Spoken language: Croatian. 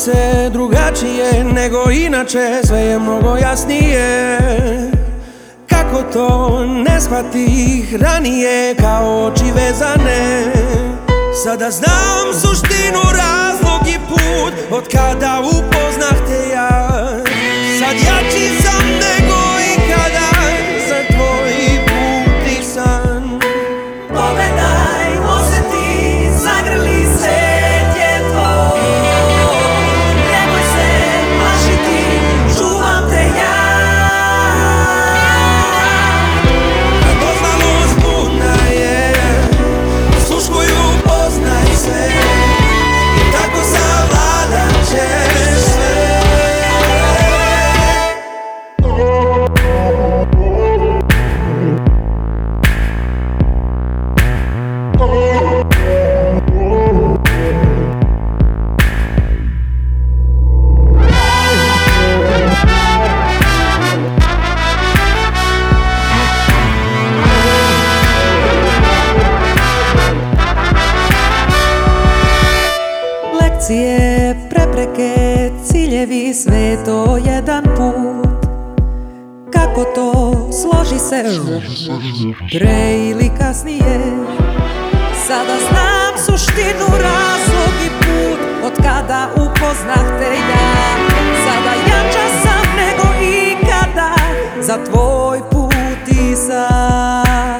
se drugačije nego inače, sve je mnogo jasnije. Kako to ne shvatih ranije, kao oči vezane. Sada znam suštinu, razlog i put, od kada upoznah te ja. Sad jači sam nego ikada, za tvoj put i san. Pogledaj, osjeti, zagrli se je tvoj. Nemoj se plašiti, čuvam te ja. Radoznalost budna je, osluškuju, poznaj se, i tako savladat ćeš sve. Lekcije, prepreke, ciljevi, sve je to jedan put. Kako to složi se pre ili kasnije. Sada znam suštinu, razlog i put, od kada upoznah te ja. Sada jača sam nego ikada, za tvoj put i san.